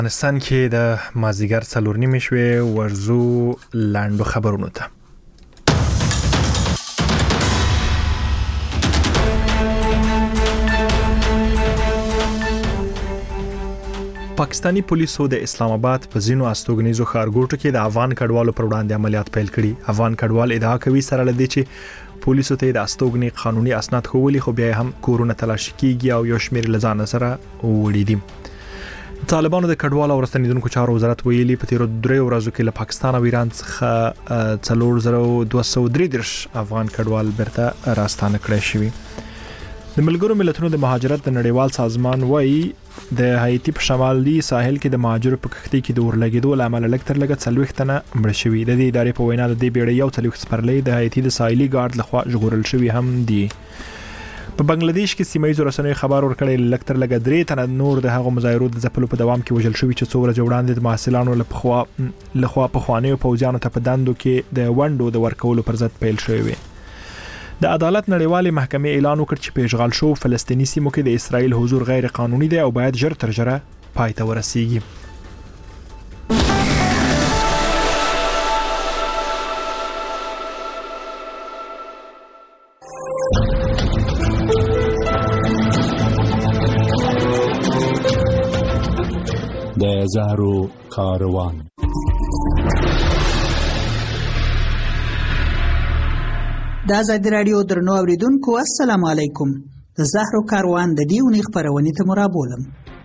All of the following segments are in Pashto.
افغانستان کې د مازیګر 4:30 شوې ورزو لاندو خبرونو ته. پاکستانی پولیسو د اسلام آباد په ځینو استوګنیزو ښارګوټو کې د افغان کډوالو پر وړاندې عملیات پیل کړي. افغان کډوال ادعا کوي سره لدی چې پولیسو ته د استوګنی قانوني اسناد خولي خو بیا هم کورونه تلاشي کیږي او یو شمېر لزان سره وړي دي. طالبانو د کډوالو او راستنیدونکو چارو وزارت ویلي په تیرو 3 ورځو کې له پاکستان او ایران څخه 4233 افغان کډوال برته راستانه کړي شوي. د ملګرو ملتونو د مهاجرت د نړیوال سازمان وایي د هایتی په شمالي ساحل کې د مهاجرو په کښتۍ کې د اورلګیدو لامل لکتر لګت 40 تنه مړ شوي. د دې ادارې په وینا د دې بیړۍ یو 40 سپرلۍ د هایتی د ساحلي ګارد لخوا ژغورل شوي هم دي. په بنگلاديش کې سیمایي رسنیو خبر ورکړی لکتر لګ 3 تنه نور د هغو مظاهرو د ځپلو په دوام کې وژل شوي چې څو ورځې وړاندې د محصلانو لخوا په خوانیو پوځیانو ته په دندو کې د ونډو د ورکولو پر ضد پیل شوی وي. د عدالت نړیوالې محکمې اعلان وکړ چې په اشغال شو فلسطیني سیمو کې د اسرائیل حضور غیر قانوني دی او باید ژر تر ژره پای ته ورسیږي. د زهرو کاروان. د آزادي راډیو درنو اوریدونکو السلام علیکم. د زهرو کاروان د دې اونۍ خپرونې ته مرابولم.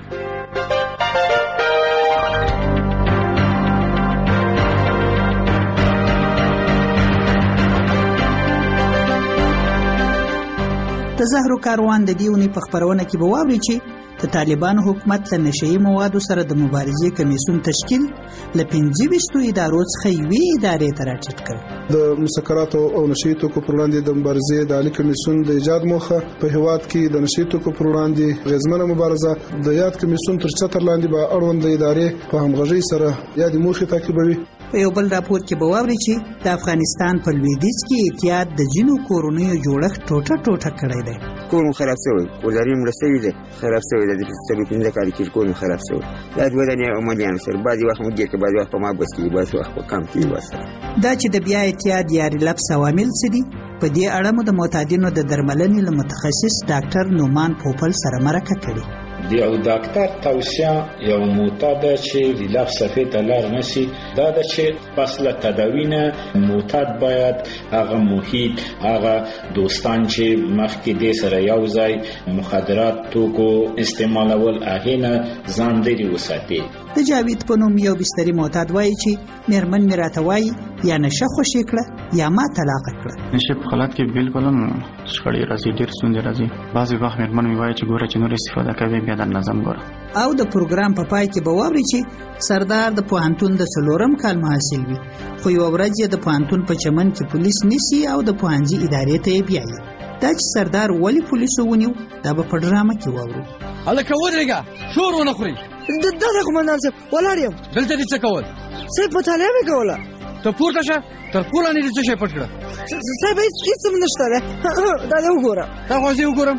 د زهرو کاروان د دې اونۍ په خپرونه کې به واورئ چې د طالبانو حکومت له نشئی موادو سره د مبارزې کمیسیون تشکیل له 25 ادارو څخه یوې ادارې ته راټیټ کړ. د مسکراتو او نشئی توکو پر وړاندې د مبارزې د عالی کمیسیون د ایجاد موخه په هیواد کې د نشئی توکو پر وړاندې غیرمنه مبارزه د یاد کمیسیون تر چتر لاندې به اړوند ادارې په همغږۍ سره یادې موخې تعقیبوي. په یو بل راپور کې به واورئ چې د افغانستان په لویدیځ کې اتحاد د جنو کورونیو جوړښت ټوټه کړی دی. کورونه خراب شوی، ولري مړه شوي دي، خراب شوی د 15 کال کې کورونه خراب شوی. دا د ودانۍ او مالیانو سره بعضې وخت مدیر کې، بعضې وخت په مابس کې، بعضې وخت په کام کې وسره. دا چې د بیا اتحاد یا ریلپس عوامل څه دي، په دې اړه مو د معتادینو د درملنې له متخصص ډاکټر نومان پوپل سره مرکه کړې. د یو ډاکټر توصیه یو معتاد چې ریلپس صفحې ته لاړ نشي دا د چې پس له تداوی نه معتاد باید هغه محیط، هغه دوستان چې مخکې دې سره یو ځای مخدرات توکو استعمالول هغې نه ځان لرې وساتي. د جاوید په نوم یو بستري معتاد وایي چې میرمن مې راته وایي یا نشه خوشې کړه یا ما طلاقه کړه. نشه په حالت کې بالکل شخړې راځي، ډېر ستونزې راځي. بعضې وخت میرمن مې وایي چې ګوره چې نور استفاده کوي بیا د نظم ګوره. او د پروګرام په پای کې به واورئ چې سردار د پوهنتون د 4م کال محصل وي خو یوه ورځ یې د پوهنتون په چمن کې پولیس نیسي او د پوهنځي ادارې ته یې بیایي. دا چې سردار ولې پولیسو ونیو دا به په ډرامه کې واورو. هلکه ودرېږه، شور ونه خورئ. دا قومندان صاحب ولاړ یم. دلته دې څه کول؟ صاحب مطالعه مې کوله. ته پورته شه، تر پوله لاندې دې څه شی پټ کړه؟ صاحب هېڅ هم نشته دی. دا دې وګوره. دا خو زه وګورم.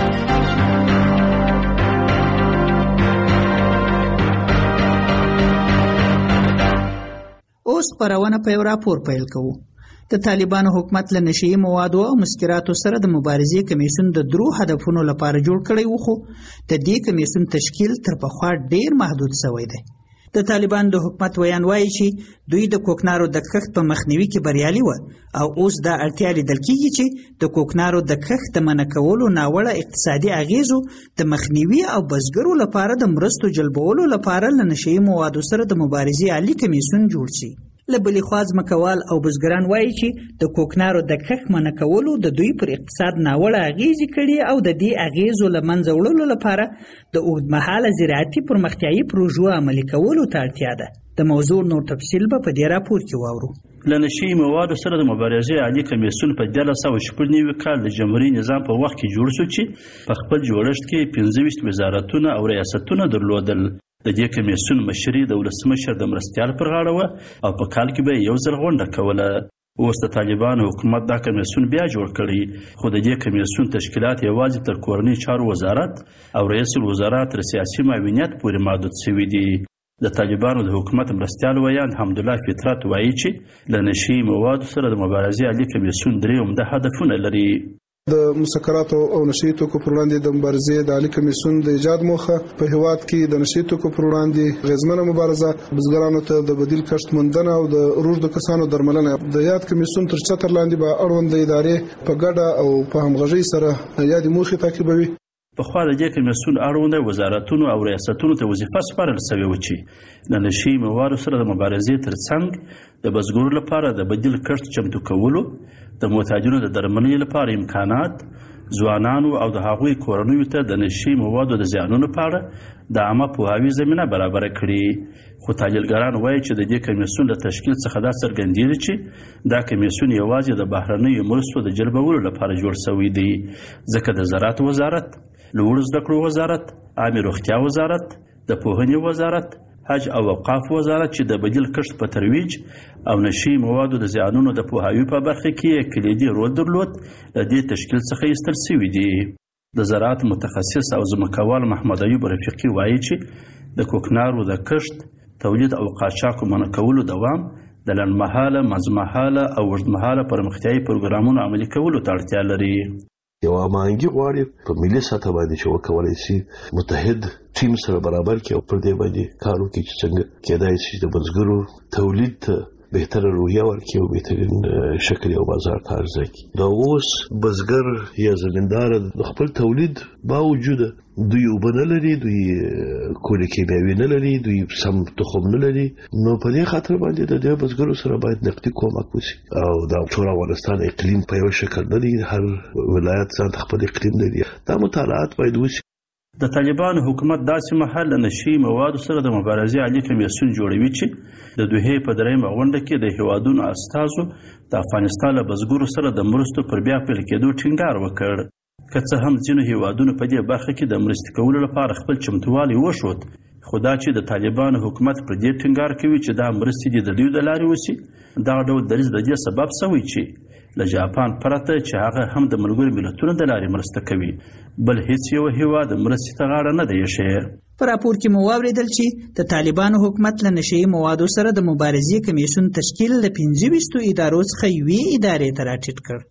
اوس خپرونه په یو راپور پیل کوو. د طالبانو حکومت له نشئی موادو او مسکراتو سره د مبارزې کمیسیون د 3 هدفونو لپاره جوړ کړی و خو د دې کمیسیون تشکیل تر پخوا ډیر محدود شوی دی. د طالبانو د حکومت ویان وایي چې دوی د کوکنارو د کښت په مخنیوي کې بریالي و او اوس دا اړتیا لیدل کیږي چې د کوکنارو د کښت د منع کولو ناوړه اقتصادي اغیزو د مخنیوي او بزګرو لپاره د مرستو جلبولو لپاره له نشئی موادو سره د مبارزې عالی کمیسیون جوړ شي. له بلې خوا ځمکوال او بزګران وایي چې د کوکنارو د کښت منع کولو د دوی پر اقتصاد ناوړه اغیزې کړي او د دې اغیزو له منځه وړلو لپاره د اوږدمهاله زراعتي پرمختیایي پروژو عملي کولو ته اړتیا ده. د موضوع نور تفصیل به په دې راپور کې واورو. له نشئی موادو سره د مبارزې عالی کمیسیون په 1990 کال د جمهوریت نظام په وخت کې جوړ شو چې په خپل جوړښت کې 25 وزارتونه او ریاستونه درلودل. د دې کمیسیون مشري د ولسمشر د مرستیال پر غاړه وه او په کال کې به یو ځل غونډه کوله. اوس د طالبانو حکومت دا کمیسیون بیا جوړ کړی خو د دې کمیسیون تشکیلات یوازې تر کورنۍ چارو وزارت او رئیس الوزرا تر سیاسي معاونیت پورې محدود شوي دي. د طالبانو د حکومت مرستیال ویان حمدالله فطرت وایي چې له نشي موادو سره د مبارزې عالي کمیسیون 3 عمده هدفونه لري. د مسکراتو او نشي توکو پر وړاندې د مبارزې د عالي کمیسیون د ایجاد موخه په هیواد کې د نشي توکو پر وړاندې غیرمنه مبارزه، بزګرانو ته د بدیل کښت موندنه او د روږدو کسانو درملنه. د یاد کمیسیون تر چتر لاندې به اړوند ادارې په ګډه او په همغږۍ سره یادې موخې تعقیبوي. پخوا د دې کمیسیون اړونده وزارتونو او ریاستونو ته وظیفه سپارل شوې وه چې د نشي موادو سره د مبارزې ترڅنګ د بزګرو لپاره د بدیل کښت چمتو کولو، د محتاجینو د درملنې لپاره امکانات، ځوانانو او د هغوی کورنیو ته د نشي موادو د زیانونو په اړه د عامه پوهاوي زمینه برابره کړي. خو تحلیلګران وایي چې د دې کمیسیون له تشکیل څخه دا څرګندېږي چې دا کمیسیون یوازې د بهرنیو مرستو د جلبولو لپاره جوړ شوی دی، ځکه د زراعت وزارت، لوړو زده کړو وزارت، عامې روغتیا وزارت، د پوهنې وزارت، حج او اوقاف وزارت چې د بدیل کښت په ترویج او نشي موادو د زیانونو د پوهاوي په برخه کې کلیدي رول درلود، له دې تشکیل څخه ایستل شوي دي. د زراعت متخصص او ځمکوال محمد ایوب رفیقي وایي چې د کوکنارو د کښت، تولید او قاچاقو منع کولو دوام د لنډمهاله، منځمهاله او اوږدمهاله پرمختیایي پروګرامونو عملي کولو ته اړتیا لري. یو امانګي غواړي په ملي سطح باندې چې وکولای شي متحد ټیم سره برابر کې او پر دې باندې کار وکړي چې څنګه کېدای شي د بزګرو تولید ته بهتره روحیه ورکړي او بهترین شکل او بازار ته عرضه کړي. دا اوس بزګر یا زمیندار د خپل تولید باوجود دوی اوبه نه لري، دوی کولې کیمیاوي نه لري، دوی سم تخم نه لري، نو په دې خاطر باندې د دې بزګرو سره باید نقدي کومک وشي. او دا ټول افغانستان اقلیم په یو شکل نه دی، هر ولایت ځان خپل اقلیم لري. دا مطالعات باید وشي. د طالبانو حکومت داسې مهال له نشي موادو سره د مبارزې عالي کمیسیون جوړوي چې د دوحې په 3مه غونډه کې د هیوادونو استازو د افغانستان له بزګرو سره د مرستو پر بیا پیل کېدو ټینګار وکړ. که څه هم ځینو هیوادونو په دې برخه کې د مرستې کولو لپاره خپل چمتووالی وښود، خو دا چې د طالبانو حکومت پر دې ټینګار کوي چې دا مرستې دې د دوی د لارې وشي، دغه ډول دریځ د دې سبب شوی چې له جاپان پرته چې هغه هم د ملګرو ملتونو د لارې مرسته کوي، بل هیڅ یو هیواد مرستې ته غاړه نه دی ایښی. په راپور کې مو واورېدل چې د طالبانو حکومت له نشي موادو سره د مبارزې کمیسیون تشکیل له 25 ادارو څخه یوې ادارې ته راټیټ کړ.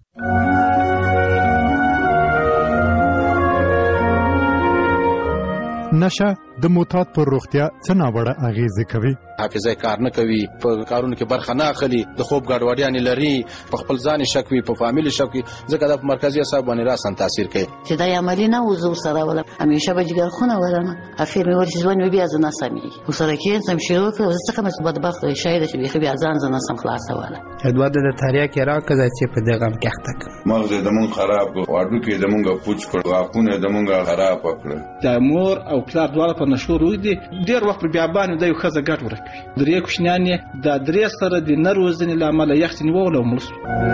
نشه د معتاد پر روغتیا څه ناوړه اغیزې کوي؟ حافظه کار نه کوي، په کارونو کې برخه نه اخلي، د خوب ګډوډیانې لري، په خپل ځان شک وي، په فامیل شک وي، ځکه د مرکزي اعصاب باندې راسن تاثیر کوي. چې دا عملی نه وزو سره ولا همیشه به جګر خونه ورنه افیر مې ورته ځوان بیا زنه سمي وسره کې سم شروع کړ، ځکه مې بدبخت شاید چې بیا ځان زنه سم خلاصه ولا ادواد د تاریخ کې راکړه چې په دغه کې اخته مغز د مون خراب کو واډو کې د مونږه پوچ کړ، واپونه د مونږه خراب کړ. د مور او پلار دواړه په نشو روي دي، ډیر وخت په بیابان د یو خزه ګټ ورکوي. درې کوشنیان د درې سره د نروزنې لامل یختنی وول او ملس.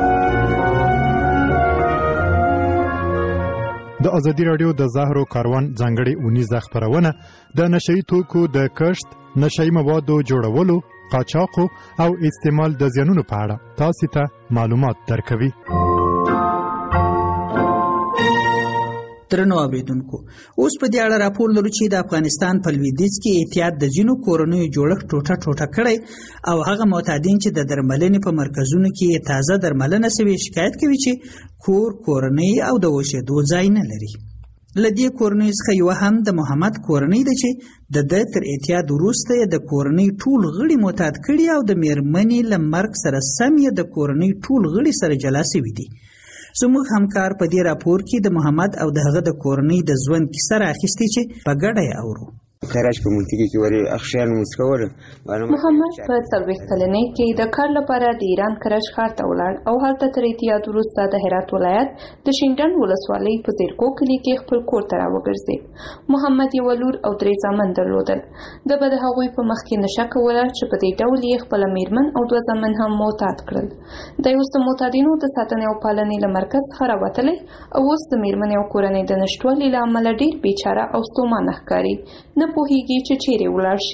د ازادي رادیو د زهرو کاروان ځانګړي اونیزه خبرونه د نشئی توکو د کښت، نشئی موادو جوړولو، قاچاقو او استعمال د زیانونو په اړه تاسو ته معلومات درکوي. درنو اوریدونکو، اوس په دې اړه راپور لرو چې د افغانستان په لویدیځ کې احتیاط د ځینو کورنیو جوړښت ټوټه کړی او هغه معتادین چې د درملنې په مرکزونو کې تازه درملنه شوي شکایت کوي چې کورنۍ او د اوسېدو ځای نه لري. له دې کورنۍ څخه یوه هم د محمد کورنۍ ده چې د ده تر احتیاط وروسته یې د کورنۍ ټول غړي معتاد کړي او د میرمنې له مرګ سره سم یې د کورنۍ ټول غړي سره جلا شوي دي. زموږ همکار په دې راپور کې د محمد او د هغه د کورنۍ د ژوند کیسه راخیستې چې په ګډه یې اورو. کراچ په منطقه کې ورې اخشار مسکول محمد په 40 کلنۍ کې د کار لپاره د ایران کراچ ښار ته ولاړ او هلته تر احتیاط وروسته د هرات ولایت د شینډن ولسوالۍ په زیرکو کلي کې خپل کور ته راوګرځېد. محمد یو لور او 3 زامن درلودل. د به د هغوی په مخ کې نشه کوله چې په دې ډول یې خپله میرمن او 2 زامن هم معتاد کړل. دی اوس د معتادینو د ساتنې او پالنې له مرکز څخه راوتلی او اوس د میرمنې او کورنۍ د نشتوالي له امله ډېر بیچاره او ستومانه ښکاري. نه پوهیږي چې چیرې ولاړ شي.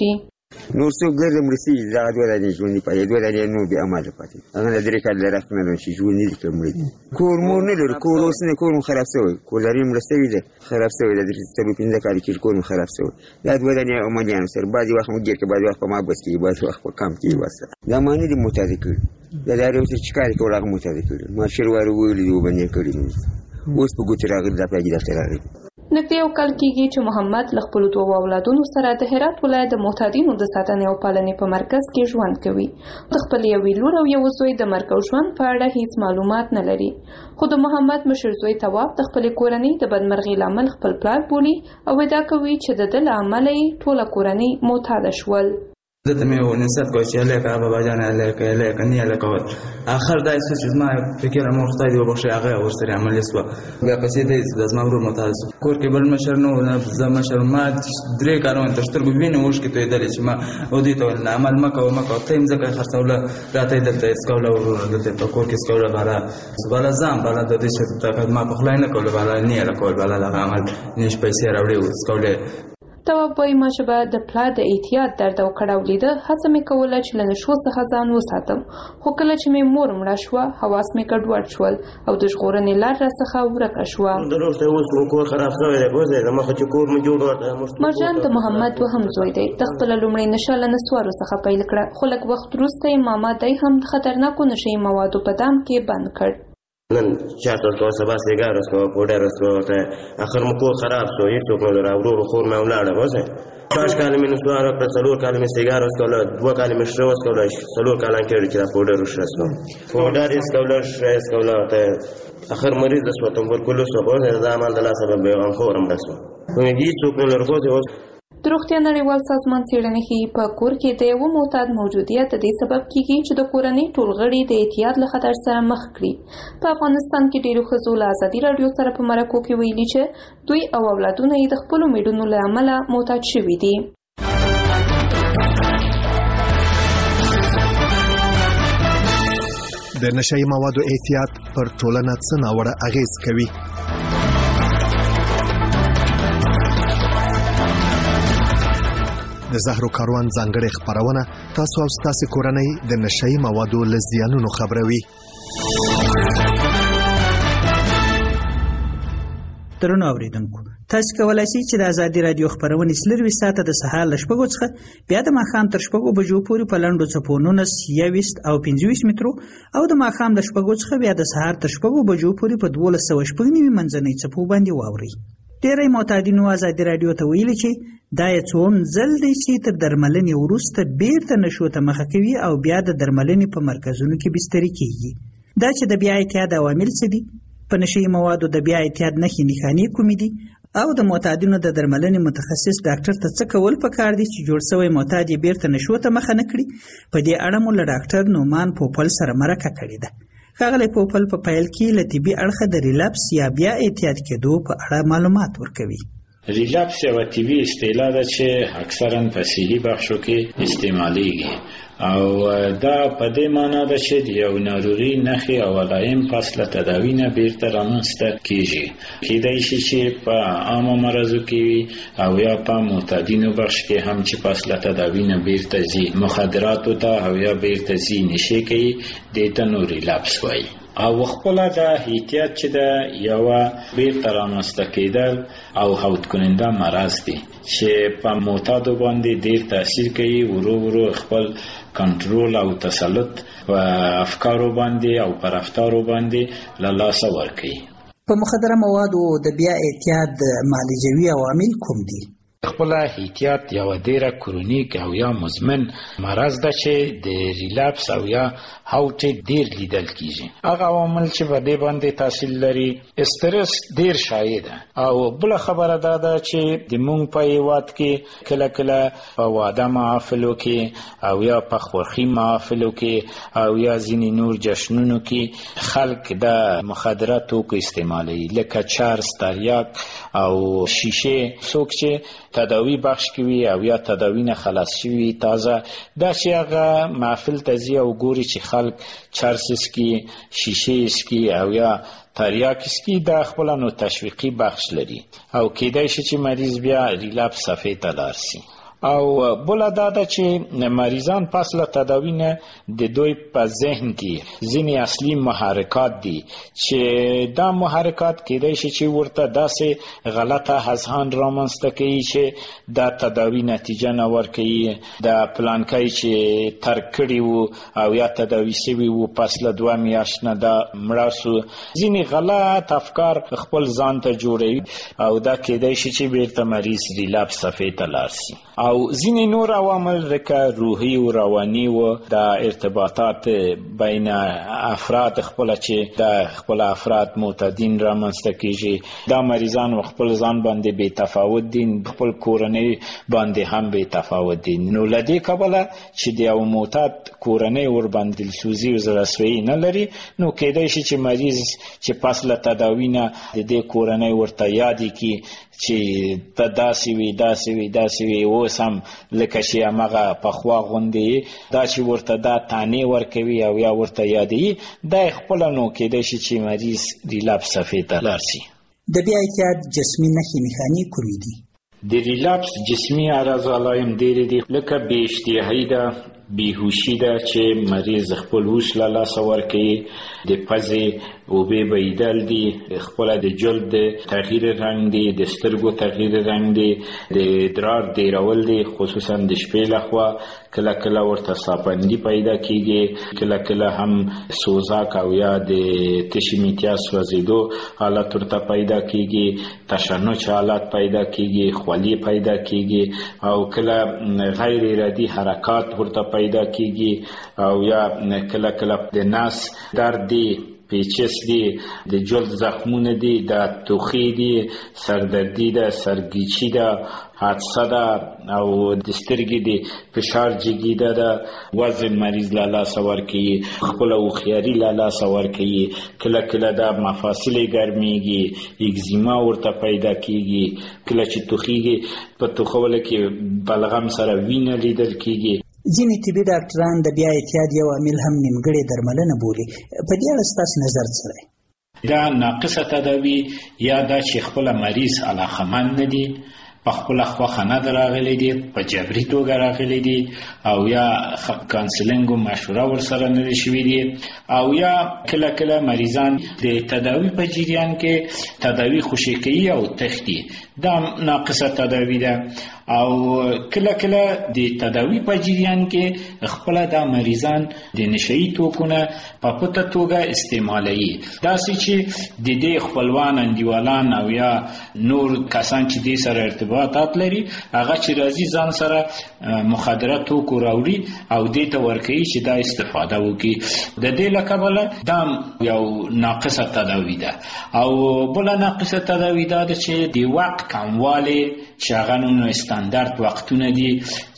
نور څوک ګرځم رسېږي دغه 2 دانې ژوندي پاتې 2 دانې نور بې عمله پاتې هغه نه 3 کاله رخت نه لرم چې ژوندي دي که مړه دي کور مور نه لرو کور اوس نه کور مو خراب شوی کولري مړه شوې ده خراب شوی ده 3-5 کاله کېږي کور مو خراب شوی دا 2 دانې عملیانو سره بعضې وخت مو ګیر کړي بعضې وخت په ما بس کېږي بعضې وخت په کم کېږي بس دا ما نه دي معتاده کړي دا لارې اوس چې کار یې کول هغه معتاده کړي ما شروارې ویلي دي وبندې کړي نو اوس په ګوتې راغلي دا پلاګي دفتر راغلي نږدې یو کال کېږي چې محمد له خپلو 2 اولادونو سره د هرات ولایت د معتادینو د ساتنې او پالنې په مرکز کې ژوند کوي. د خپل یوې لور او یو زوی د مرګ او ژوند په اړه هیڅ معلومات نه لري. خو د محمد مشر زوی تواب د خپلې کورنۍ د بدمرغۍ لامل خپل پلار بولي او ادعا کوي چې د ده له امله یې ټوله کورنۍ معتاده شول. دته مې ونصیحت کوي چې هلکه بابا جان هلکه نه هلکه ول اخر دا چې زما فکر مو خدای دې وبخښي هغه ورسره عمل وسو بیا پسې دې زما ورو متاسف کور کې بل مشر نو زما مشر ما 3 کارونه تشترګو وینې وښ کې ته دلې چې ما او دې ته عمل مکو تیم ځکه خرڅوله راته دلته اسکوله ورو دلته په کور کې اسکوله بالا ځم بالا د دې چې ما په خلای نه کوله بالا نه کول بالا عمل نش پیسې راوړي اسکوله تواب وایي ما چې به د پلار د احتیاط درد او کړاو لیده هڅه مې کوله چې له نشو څخه ځان وساتم خو کله چې مې مور مړه شوه حواس مې ګډوډ شول او د ژغورنې لار راڅخه ورکه شوه. مرجان د محمد 2 زوی دی د خپله لومړۍ نشه له نسوارو څخه پیل کړه خو لږ وخت وروسته یې ماما دی هم د خطرناکو نشهیي موادو په دام کې بند کړ. نن چاته کوه سبا سیګار وسکو پوډر وسکو ته اخر مو کور خراب شو هیڅ څوک نه راوړو خور مې ولاړه وځه 5 کال مې نسوار کړ 4 کال مې سیګار وسکو 2 کال مې شرو وسکو 4 کال کې چې پوډر وشرسو پوډر اسکول ته اخر مریض وسو ته ورکول وسو په دا عمل د لاسه به هم خورم رسو نو هیڅ څوک نه ورغوځي. د روغتیا نړیوال سازمان څېړنې ښیي په کور کې د یوه معتاد موجودیت د دې سبب کیږي چې د کورنۍ ټول غړي د اعتیاد له خطر سره مخ کړي. په افغانستان کې ډېرو ښځو له ازادي راډیو سره په مرکو کې ویلي چې دوی او اولادونه یې د خپلو میډونو له امله معتاد شوي دي. د نشهیي موادو اعتیاد پر ټولنه څه ناوړه اغېز کوي؟ د زهرو کاروان ځانګړې خبرونه تاسو او ستاسو کورنۍ د نشهیي موادو له زیانونو خبروي. درنو اوریدونکو تاسو کولای شئ چې د ازادي رادیو خبرونه سلروي ساعته د سهار ل 8 څخه بیا د ماښام تر 8 بجو پورې په لنډو څپو 19 او 25 مترو او د ماښام د 8 څخه بیا د سهار تر 8 بجو پورې په 1290 منځنۍ څپو باندې واوري. ډېری معتادینو ازادي رادیو ته ویلي چې دا یې څوم ځل دی چې تر درملنې وروسته بیرته نشو ته مخه کوي او بیا د درملنې په مرکزونو کې بستري کیږي. دا چې د بیا اعتیاد عوامل څه دي؟ په نشهیي موادو د بیا اعتیاد نښې نښانې کومې دي؟ او د معتادینو د درملنې متخصص ډاکټر ته څه کول پکار دي چې جوړ شوی معتاد یې بیرته نشو ته مخه نه کړي؟ په دې اړه مو له ډاکټر نومان پوپل سره مرکه کړې ده. ښاغلی پوپل په پیل کې له طبي اړخه د ریلپس یا بیا اعتیاد کېدو په اړه معلومات ورکوي. ریلپس یوه طبي اصطلاح ده چې اکثرا په صحي بخشو کې استعمالیږي او دا په دې معنا ده چې د یو ناروغي نښې او علائم پس له تداوي نه بیرته رامنځته کیږي. کیدای شي چې په عامو مرضو کې وي او یا په معتادینو بخش کې هم چې پس له تداوي نه بیرته ځي مخدراتو ته او یا بیرته ځي نشې کوي دې ته نو ریلپس وایي. او خپله د احتیاط چې د یوه بیرته رامنځته کېدل او هوت کننده مرض دی چې په معتادو باندې ډېر تاثیر کوي ورو ورو خپل کنټرول او تسلط په افکارو باندې او پر رفتارو باندې له لاسه ورکوي. په مخدره موادو د بیا اعتیاد معالجوي عوامل کوم دي؟ خپل احتیاط یو ډیره کرونیک او یا مزمن مرض ده چې د ریلپس او یا هاوټ ډیر لیدل کیږي. هغه عوامل چې په دې باندې تاثیر لري استرس ډیر شایع ده او بل خبره ده چې د مونږ په هیواد کې کله کله په واده محافلو کې او یا په خورخي محافلو کې او یا ځینې نور جشنونو کې خلک د مخدره توکو استعمالوي لکه چرس، تریاک او شیشه. څوک چې تداوی بخش کوي او یا تداوی نه خلاص شوي تازه دا چې هغه محفل ته ځي او ګوري چې خلک چرس اسکي، شیشه اسکي او یا تریاک اسکي دا خپله نو تشویقي بخش لري او کیدای شي چې مریض بیا ریلپس صفحې ته لاړ شي. او بل دا ده چې مریضان پس له تداوی نه د دوی په ذهن کې ځینې اصلي محرکات دي چې دا محرکات کېدای شي چې ورته داسې غلطه اذهان رامنځته کوي چې دا تداوی نتیجه نه ورکوي، د پلانکۍ چې ترک کړي وو او یا تداوی شوي وو پس له 2 میاشت نه دا مړه سو. ځینې غلط افکار خپل ځان ته جوړوي او دا کېدای شي چې بیرته مریض ریلاپس صفحې ته لاړ شي. او ځینې نور عوامل لکه روحي او رواني و د ارتباطات بین افراد خپل چې د خپل افراد معتادین رامنځته کیږي، دا مریضان خپل ځان باندې بې تفاوت دي، خپل کورنۍ باندې هم بې تفاوت دي. نو له دې کبله چې د یو معتاد کورنۍ ورباندې دلسوزي او زړهسویي نه لري، نو کېدای شي چې مریض چې پس له تداوي نه د دې کورنۍ ورته یادې کړي چې ته داسې وي اوس هم لکه چې همغه پخوا غوندې دا چې ورته دا تانې ورکوي او یا ورته یادوي، دا یې خپله نو کېدای شي چې مریض ریلاپس صفحې ته لاړ شي. د بیا اعتیاد جسمي نښې نښانې کومې دي؟ د ریلاپس جسمي اعراض علائم ډېرې دي، لکه بې اشتهایي ده، بیهوشي ده چې مریض خپل هوش له لاسه ورکوي، د پزې اوبې بهیدل دي، خپله د جلد د تغییر رنګ دی، د سترګو تغییر رنګ دی، د ادرار ډیرول دی، خصوصا د شپې لخوا کله کله ورته ساپندي پیدا کیږي، کله کله هم سوزاک او یا د تشې میتیا سوځېدو حالت ورته پیدا کیږي، تشنج حالت پیدا کیږي، خولي پیدا کیږي او کله غیر ارادي حرکات ورته پیدا کیږي او یا کله کله د نس درد دی، پیچس دی، د جلد زخمونه دي، د توخی دی، سردردی ده، سرگیچی ده، حادثه ده او د سترګې د فشار جګیده ده، وزن مریض له لاسه ورکوي، خپله هوښیاري له لاسه ورکوي، کله کله د مفاصلې ګرمیږي، اگزیما ورته پیدا کیږي، کله چې توخیږي په توخولو کې بلغم سره وینه لیدل کیږي. ځینې طبي ډاکټران د بیا اعتیاد یو عامل هم نیمګړې درملنه بولي. په دې اړه ستاسو نظر څه دی؟ دا ناقصه تداوي یا دا چې خپله مریض علاقمند نه دي، په خپله خوښه نه ده راغلی دي، په جبري توګه راغلی دي، او یا کانسلینګ او مشوره ورسره نه دي شوي دي، او یا کله کله مریضان د تداوي په جریان کې تداوي خوشي کوي او تښتي، دا ناقصه تداوي ده. او کله کله د تداوی په جریان کې خپل د مریضان د نشئی توکونه په پټه توګه استعمالوي، داسې چې د دې خپلوان انډیوالان او یا نور کسان چې د سره ارتباطات لري هغه چې راځي ځان سره مخدره توکو راوړي او دې ته ورکوي چې دا استفاده وکړي. د دې له کبله دا یو ناقصه تداوی ده. او بله ناقصه تداوی دا ده چې د وخت کموالی چې هغه نو استاندارد وختونه دي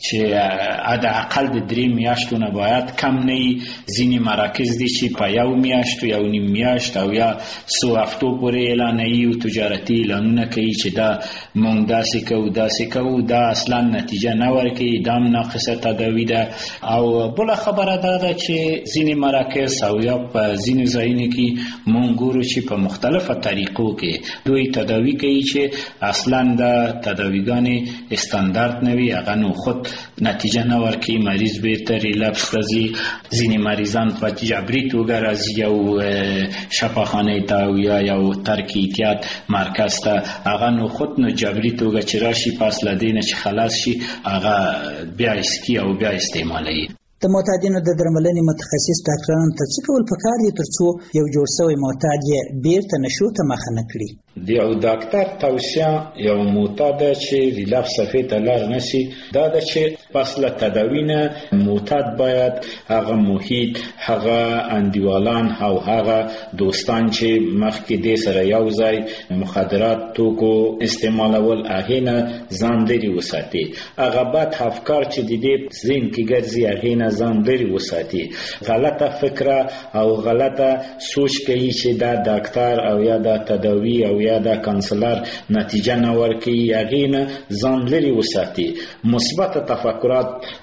چې حداقل د 3 میاشتو نه باید کم نه وي. ځینې مراکز دي چې په 1 میاشت یا 1.5 میاشت او یا 100 هفتو پورې اعلانوي او تجارتي اعلانونه کوي چې دا مونږ داسې کوو، دا اصلا نتیجه نه ورکوي، دا هم ناقصه تداوي ده. او بله خبره دا ده چې ځینې مراکز او یا په ځینې ځایونو کې مونږ ګورو چې په مختلفه طریقو کې دوی تداوي کوي چې اصلا دا تداویګانې استاندارد نه وي، هغه نو خود نتیجه نه ورکوي، مریض بیرته ریلپس ته ځي. ځینې مریضان په جبري توګه راځي یو شفاخانې ته او یا یو ترک اعتیاد مرکز ته، هغه نو خود نو جبري توګه چې راشي پس له دې نه چې خلاص شي هغه بیا اسکي او بیا استعمالوي. د معتادینو د درملنې متخصص ډاکټرانو ته څه کول پکار دي ترڅو یو جوړ شوی معتاد یې بیرته نشو ته مخه نه کړي؟ د یو ډاکټر توصیه یو معتاد چې ریلپس صفحې ته لاړ نشي دا ده چې پس له تداوی نه معتاد باید هغه محیط، هغه انډیوالان او هغه دوستان چې مخکې دې سره یو ځای مخدرات توکو استعمالول هغې نه ځان لرې وساتي، هغه بد افکار چې د دې ذهن کې ګرځي هغې نه ځان لرې وساتي، غلطه فکره او غلطه سوچ کوي چې دا ډاکټر او یا دا تداوی او یا دا کانسلر نتیجه نه ورکوي، هغې نه ځان لرې وساتي. مثبت تفکرات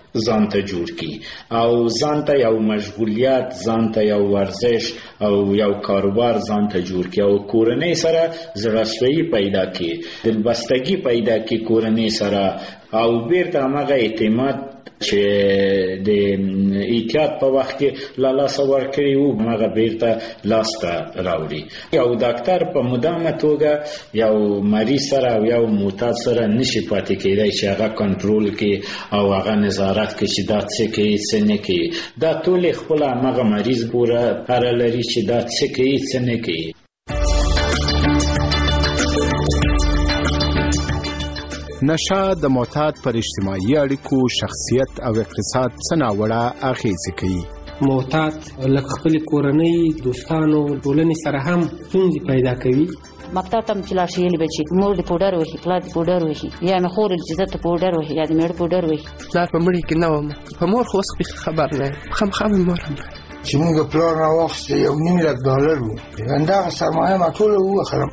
ځان ته جوړ کړي او ځان ته یو مشغولیت، ځان ته یو ورزش او یو کاروبار ځان ته جوړ کړي او کورنۍ سره زړه‌سوي پیدا کړي، دلبستګي پیدا کړي کورنۍ سره او بیرته هماغه اعتماد چې د احتیاط په وخت کې له لاسه ورکړي وو هغه بیرته لاسته راوړي. یو ډاکټر په مدامه توګه یو مریض سره او یو معتاد سره نشي پاتې کېدای چې هغه کنټرول کړي او هغه نظارت کړي چې دا څه کوي څه نه کوي. دا ټول خپل هغه مریض پوره اړه لري چې دا څه کوي څه نه کوي. نشه د معتاد پر اجتماعي اړیکو، شخصیت او اقتصاد څه ناوړه اغېزې کوي. معتاد لکه خپل کورنۍ، دوستانو، ټولنې سره هم ستونزې پیدا کوي. مکتب ته چې لاړ شي بچي مور دې پوډر وهي، پلار دې پوډر وهي، یا مې خور چې زه ته پوډر وهي یا دې مېړه پوډر وهي. پلار په مړي کې نه وم، په مور خو اوس خبر نه یم، خامخا مې مور هم چې موږ پلار راواخیستې $1.5 لک وو، همدغه سرمایه ما ټوله ووهلم.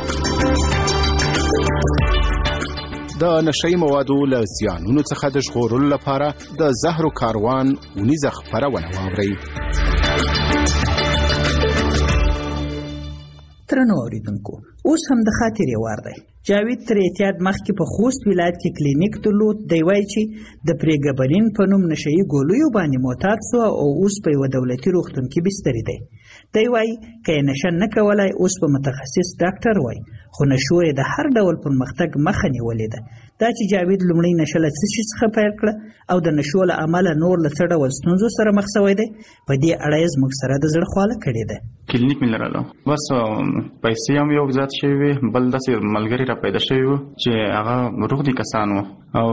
د نشهیي موادو له زیانونو څخه د ژغورلو لپاره د زهرو کاروان اونیزه خپرونه واورئ. درنو اوریدونکو، اوس هم د خاطرې وار دی. جاوید تر اعتیاد مخکې په خوست ولایت کې کلینیک درلود. دی وایي چې د پریګبلین په نوم نشهیي ګولیو باندې معتاد سو او اوس په یوه دولتي روغتون کې بستري دی. دی وایي که یې نشه نه کولای اوس په متخصص ډاکټر وای، خو نشو یې د هر ډول پرمختګ مخه نیولې ده. دا چې جاوید لومړی نشه له څه شي څخه پیل کړه او د نشو له امله نور له څه ډول ستونزو سره مخ شوی دی، په دې اړه یې زموږ سره د زړه خواله کړې ده. کلینیک مې لرلو، بس پیسې هم یو زیات شوي وي، بل داسې ملګري را پیدا شوي وو چې هغه روغ دي کسان وو او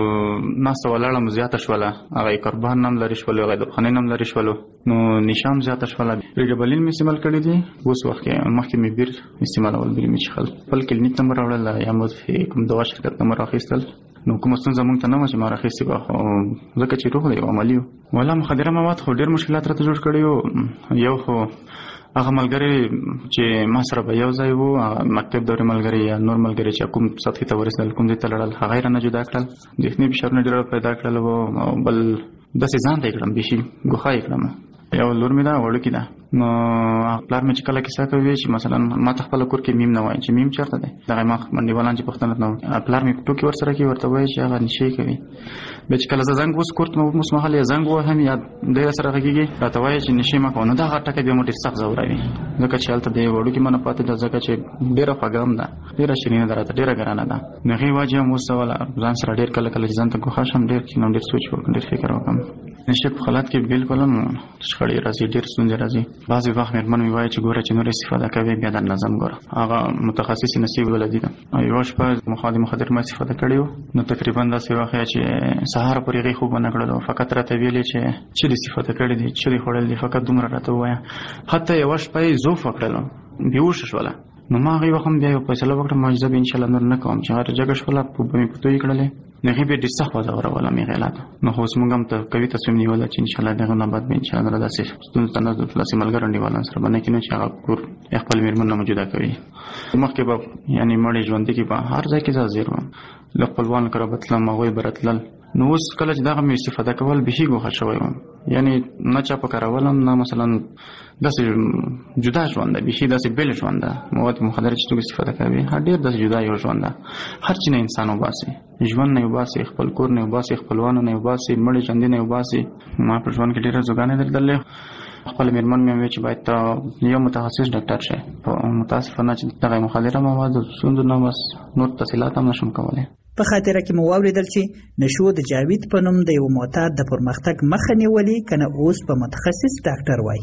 ناسته ولاړه مو زیاته شوله، هغه یې قربان هم لرې شولو، هغه یې دبخانۍ هم لرې شولو، نو نشه هم زیاته شوله. پریګبلین مې استعمال کړی دي، اوس وخت کې مخکې مې بیر استعمالول، بیر مې څښل، خپل کلینیک نمبر راوړل یا مو کوم دوا شرکت نمبر راخیستل، نو کومه ستونزه مونږ ته نه وه چې ما راخیستې وه، خو ځکه چې روغ دی او عملي وو. والا مخدره مواد خو ډېر مشکلات راته جوړ کړي وو. یو خو هغه ملګري چې ما سره به یو ځای وو، مکتب دورې ملګري یا نور ملګري چې کوم سطحې ته ورسېدل، کوم ځای ته لړل، هغه یې رانه جدا کړل، ذهني فشارونه ډېر پیدا کړل وو. او بل داسې ځان ته یې کړم، بیخي ګوښه یې کړم. یو لور مې ده وړوکې ده، نو پلار مې چې کله کیسه کوي چې مثلا ما ته خپل کور کې میم نه وایي چې میم چېرته دی، دغه ما منډیوالان چې پوښتنه نه پلار مې ټوکې ورسره کوي، ورته وایي چې هغه نشې کوي. بیا چې کله زه زنګ اوس کور ته اوس مهال یې زنګ ووهم یا دی راسره غږېږي راته وایي چې نشې مه کوه، نو دغه ټکی بیا مو ډېر سخت ځوروي، ځکه چې هلته د وړوکې منه پاتې ده، ځکه چې ډېره خوږه هم ده، ډېره شیرینه ده، راته ډېره ګرانه ده. نو هغې وجې هم اوس وله ځان سره ډېر کله کله چې ځان ته ګوښه شم ډېر کښېنم، ډېر سوچ وکړم، ډېر فکر وکړم. نشه په حالات کې بالکل هم شخړې راځي، ډېر ستونزې راځي. بعضې وخت مېرمن مې وایي چې ګوره چې نور استفاده کوي بیا د نظم ګوره، هغه متخصص نصیب ولدي ده. یوه شپه مخدر ما استفاده کړی وو، نو تقریبا داسې وخت چې سهار پورې هغې خوب ونه کړلو، فقط راته ویلې چې څه دې استفاده کړي دي، څه دې خوړل دي، فقط دومره راته ووایه. حتی یوه شپه یې زوف وکړلو، بېهوشه شوله. نو ما هغې وخت هم بیا یو فیصله وکړه، ما زه به انشاءالله نور نه کوم چې هغه جګه شوله، به مې په تویې کړلې، نو هغې بیا ډېر سخت وځورولم هغې حالات. نو خو اوس مونږ هم قوي تصمیم نیولی چې انشاءالله د هغه نه بعد به انشاءالله نوره داسې ستونزو ته نه ځو، داسې ملګرو انډیوالانو سره به نه کینو چې هغه کور خپل مېرمن نه مو جدا کوي. مخکې به یعنې مړې ژوندي کې به هر ځای کې زه حاضر وم، له خپلوانو کره به تلم، هغوی به راتلل. نو اوس کله چې دغه مې استفاده کول بیخي ګوښه شوی وم، یعنې نه چا په کارولم، نه مثلا داسې جدا ژوند ده، بیخي داسې بېل ژوند ده. مواد مخدره چې څوک استفاده کوي ډېر داسې جدا یو ژوند ده، هر چي نه انسان وباسي، ژوند نه یې وباسي، خپل کور نه یې وباسي، خپلوانو نه یې وباسي، مړې ژوندي نه یې وباسي. ما په ژوند کې ډېره زوګانې درلودلې. خپل مېرمن مې وویل چې باید ته یو متخصص ډاکټر شې. متاسفانه چې دغه مخدره موادو ستونزو نه بس نور تفصیلات هم نشم کولی. په خاطره کې مو واورېدل چې نشو د جاوید په نوم د یو معتاد د پرمختګ مخه نیولې، که نه اوس په متخصص ډاکټر وای.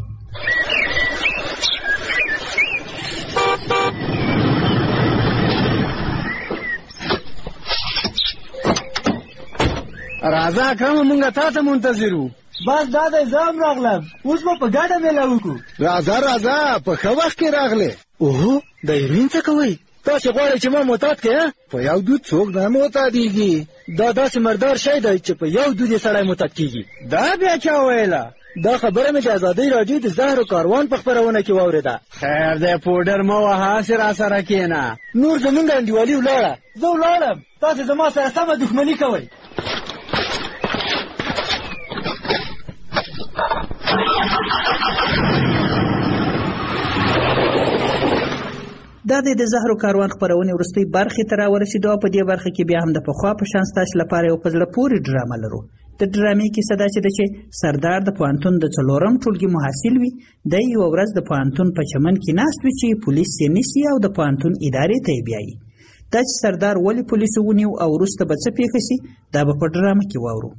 راځه اکرمه مونږ تا ته منتظر وو. بس دا دی زه هم راغلم، اوس به په ګډه میله وکړو. راځه په ښه وخت کې راغلې. اوهو د هیروین څه کوئ؟ تاسې غواړئ چې ما معتاد کړې؟ په یو دود څوک نه معتادېږي. دا داسې مردار شی دی چې په یو دود یې سړی معتاد کېږي. دا بیا چا ویله؟ دا خبره مې د ازادۍ راډیو د زهرو کاروان په خپرونه کې واورېده. خیر دی پوډر مه وهه، هسې راسره کښېنه. نور زمونږ انډیوالي ولاړه، زه ولاړم، تاسې زما سره سمه دښمني کوئ. دا د زهرو کاروان خپرونې وروستۍ برخې ته راورسېدو او په دې برخه کې بیا هم د پخوا په شان ستاسو لپاره یو په زړه پورې ډرامه لرو. د ډرامې کیسه داسې ده چې سردار د پوهنتون د 4م ټولګي محصل وي. دی یوه ورځ د پوهنتون په چمن کې ناست وي چې پولیس یې نیسي او د پوهنتون ادارې ته یې بیایي. دا چې سردار ولې پولیسو ونیو او وروسته به څه پیښه شي دا به په ډرامه کې واورو.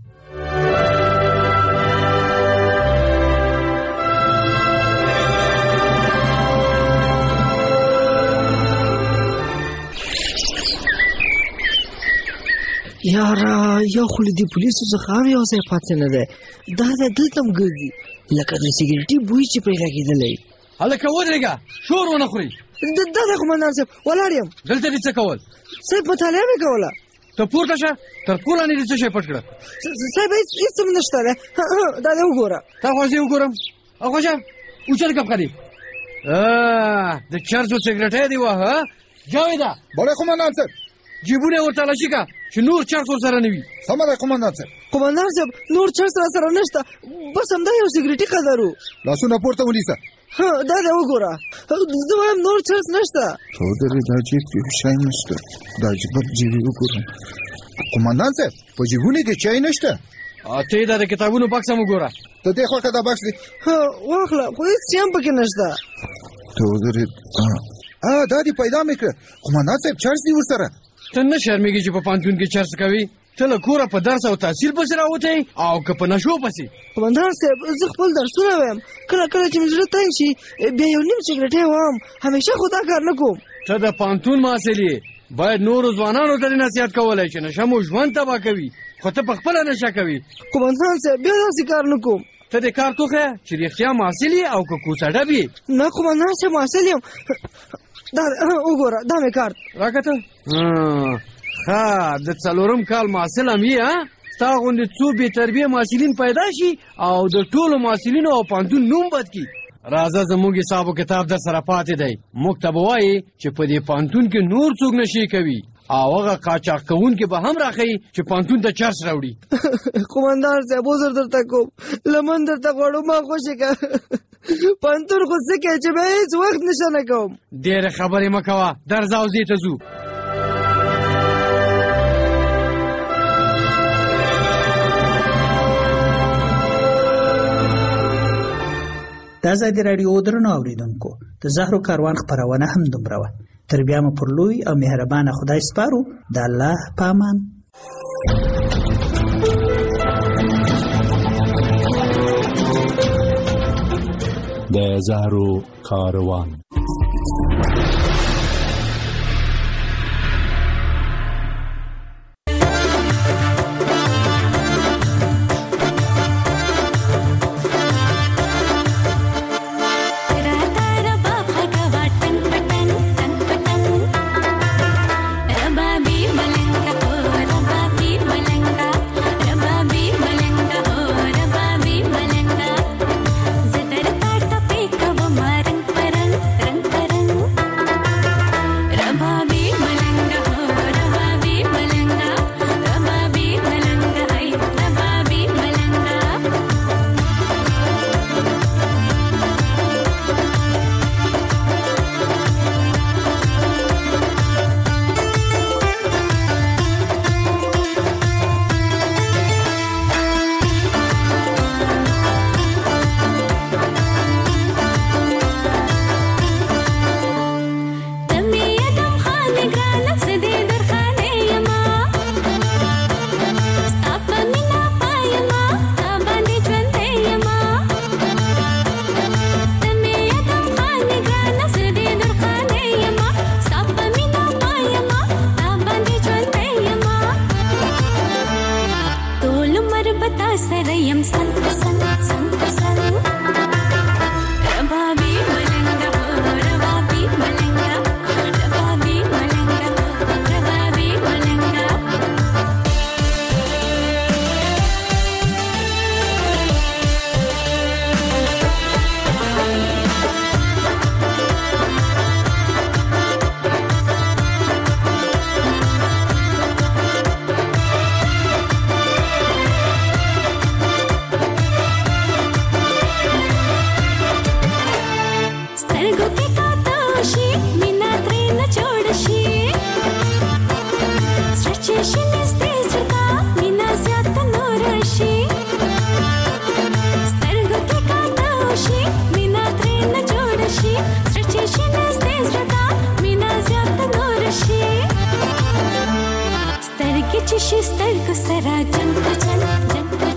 یاره یو خو له دې پولیسو څخه هم یو ځای پاتې نه دی. دا دی دلته هم ګرځي لکه د سګرټي بوی چې پرې لګېدلی. هلکه ودرېږه شور ونه خورئ. دا دی قمندان صاحب ولاړ یم. دلته دې څه کول؟ صاحب مطالعه مې کوله. ته پورته شه تر پوله نه دې څه شی پټ کړه. صاحب هېڅ هم نشته دی. دا دی وګوره. تا خو زه وګورم. اخوشه اوچت کپ کړي د چرسو سګرټۍ دی وه جاویده بله قمندان صاحب جیبونه ورته تلاشي که چې نور چرس ورسره نه وي. سمه ده قمندان صاحب. قمندان صاحب نور چرس راسره نشته بس همدا یو سګرټي قدر و. لاسونه پورته ونیسه. دا دی وګوره زه وایم نور چرس نشته. چودرې دا جیب کې شی نشته. دا جیب جیبې وګورم. قمندان صاحب په جیبونو کې چای نشته. ته یې دا د کتابونو بکس هم وګوره. ته دې خوا که دا بکس دی واخله خو هېڅ شی هم پکې نشته. چودرې دا دې پیدا مې کړه. قمندان صاحب چرس دی ورسره. ته نه شرمېږې چې په پوهنتون کې چرس کوي؟ ته له کوره په درس او تحصیل پسې راوتی او که په نشو پسې؟ قمندان صاحب زه خپل درسونه وایم کله کله چې مې زړه تنګ شي بیا یو نیم سګرټۍ وهم همیشه خو دا کار نه کوم. ته د پوهنتون محصل یې باید نورو ځوانانو ته نصیحت کولی چې نشه مو ژوند تباه کوي خو ته په خپله نشه کوي. قمندان صاحب بیا داسې کار نه کوم. ته دې کار توښیه چې رښتیا محصل یې او که کوڅه ډب یې؟ نه قمندان صاحب محصل یم. دا وګوره دا مې کارت راکته. ښه د 4م کال محصل هم یې ستا غوندې څو بې تربیې محصلین پیدا شي او د ټولو محصلینو او پوهنتون نوم بد کړي. راځه زموږ حساب و کتاب در سره پاتې دی. موږ ته به وایي چې په دې پوهنتون کې نور څوک نشي کوي او هغه قاچاق کوونکي به هم راښیي چې پوهنتون ته چرس راوړي. قمندان صاحب عذر درته کوم لمن درته غواړو ما خوشې که پوهنتون خو څه کوي چې به هېڅ وخت نشه نه کوم. ډېرې خبرې مه کوه درځه او ځې ته ځو. د ازادي راډیو درنو اورېدونکو د زهرو کاروان خپرونه هم دومره وه. تر بیا مو پر لوی او مهربانه خدای سپارو. د الله په امان. د زهرو کاروان